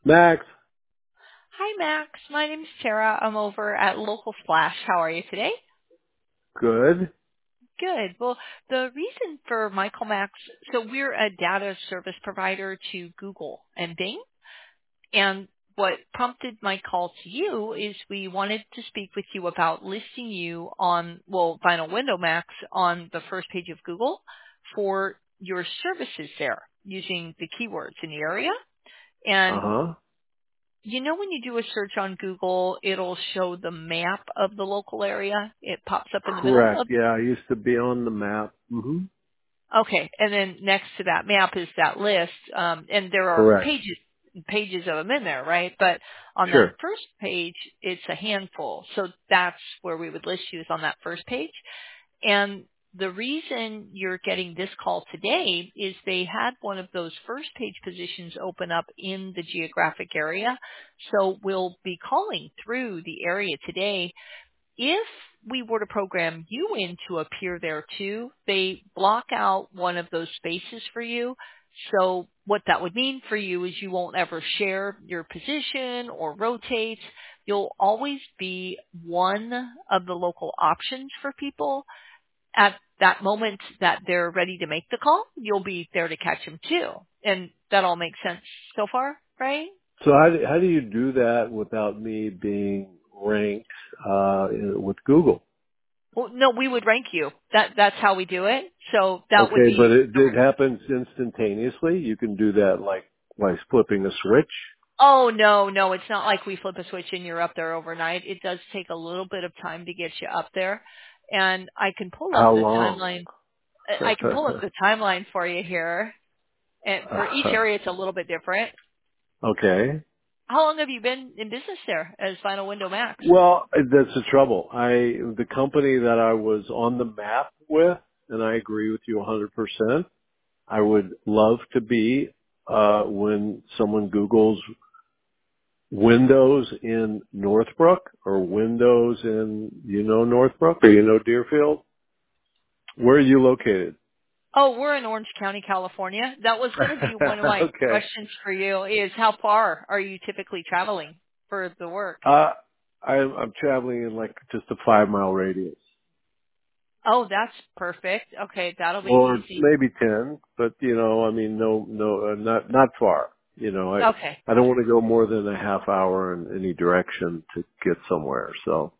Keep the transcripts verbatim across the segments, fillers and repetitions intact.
Max, Hi, Max. My name's Sarah. I'm over at Local Splash. How are you today? good. Good. Well, the reason for Michael Max, so we're a data service provider to Google and Bing. And what prompted my call to you is we wanted to speak with you about listing you on, well, Vinyl Window Max on the first page of Google for your services there using the keywords in the area. Uh And huh. you know, when you do a search on Google, it'll show the map of the local area. It pops up in the middle Correct. of. Yeah, I used to be on the map. hmm Okay, and then next to that map is that list, um, and there are Correct. pages pages of them in there, right? But on that Sure. first page, it's a handful. So that's where we would list you is on that first page. And the reason you're getting this call today is they had one of those first page positions open up in the geographic area. So we'll be calling through the area today. If we were to program you in to appear there too, they block out one of those spaces for you. So what that would mean for you is you won't ever share your position or rotate. You'll always be one of the local options for people at that moment that they're ready to make the call, you'll be there to catch them too. And that all makes sense so far, right? So how do, how do you do that without me being ranked uh, in- with Google? Well, no, we would rank you. That that's how we do it. So that would Okay, but be. it, it happens instantaneously. You can do that like by flipping a switch. Oh no, no, it's not like we flip a switch and you're up there overnight. It does take a little bit of time to get you up there, and I can pull up How the long? timeline. I can pull up the timeline for you here. And for each area, it's a little bit different. Okay. How long have you been in business there as Final Window Max? Well, that's the trouble. I the company that I was on the map with, and I agree with you one hundred percent. I would love to be uh, when someone Googles Windows in Northbrook or Windows in you know Northbrook or you know Deerfield. Where are you located? Oh, we're in Orange County, California. That was going to be one of my Okay. questions for you is how far are you typically traveling for the work? Uh, I, I'm traveling in like just a five mile radius. Oh, that's perfect. Okay, that'll be Or easy. maybe ten, but you know, I mean, no, no, uh, not not far. You know, I Okay. I don't want to go more than a half hour in any direction to get somewhere. So,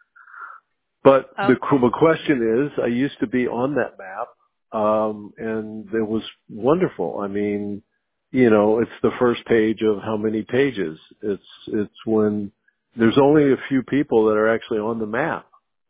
but the Okay. qu- the question is, I used to be on that map, um, and it was wonderful. I mean, you know, it's the first page of how many pages? It's it's when there's only a few people that are actually on the map.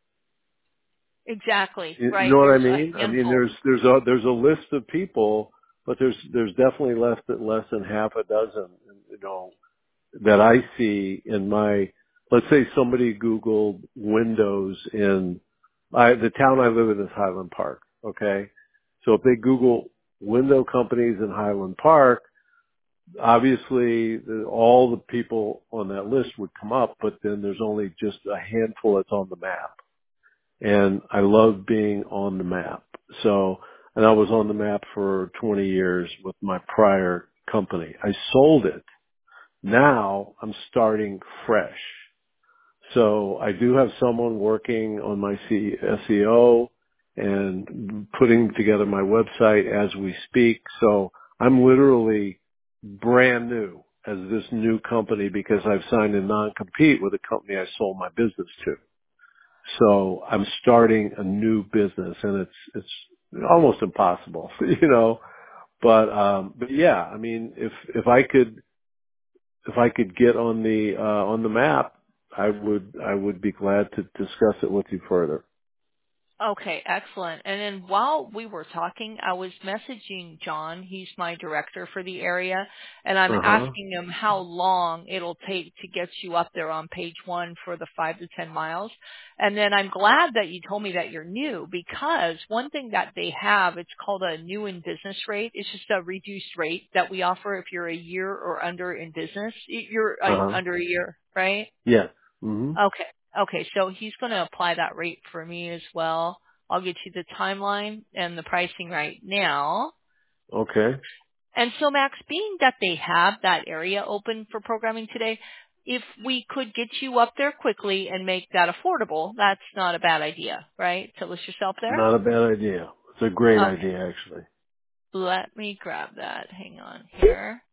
Exactly. You you Right. know what I There's a mean? I mean, handful. there's there's a there's a list of people, but there's there's definitely less than less than half a dozen, you know, that I see in my. Let's say somebody Googled Windows in I, the town I live in is Highland Park. Okay, so if they Google window companies in Highland Park, obviously the, all the people on that list would come up, but then there's only just a handful that's on the map, and I love being on the map. So, and I was on the map for twenty years with my prior company. I sold it. Now I'm starting fresh. So I do have someone working on my C- S E O and putting together my website as we speak. So I'm literally brand new as this new company because I've signed a non-compete with a company I sold my business to. So I'm starting a new business and it's, it's almost impossible, you know, but, um, but yeah, I mean, if, if I could, if I could get on the, uh, on the map, I would, I would be glad to discuss it with you further. Okay, excellent. And then while we were talking, I was messaging John. He's my director for the area, and I'm Uh huh. asking him how long it'll take to get you up there on page one for the five to ten miles. And then I'm glad that you told me that you're new because one thing that they have, it's called a new in business rate. It's just a reduced rate that we offer if you're a year or under in business. You're Uh uh, huh. under a year, right? Yes. hmm Okay. Okay. So he's going to apply that rate for me as well. I'll get you the timeline and the pricing right now. Okay. And so, Max, being that they have that area open for programming today, if we could get you up there quickly and make that affordable, that's not a bad idea, right? To list yourself there? Not a bad idea. It's a great Okay. idea, actually. Let me grab that. Hang on here.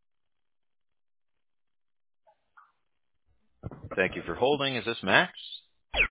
Thank you for holding. Is this Max?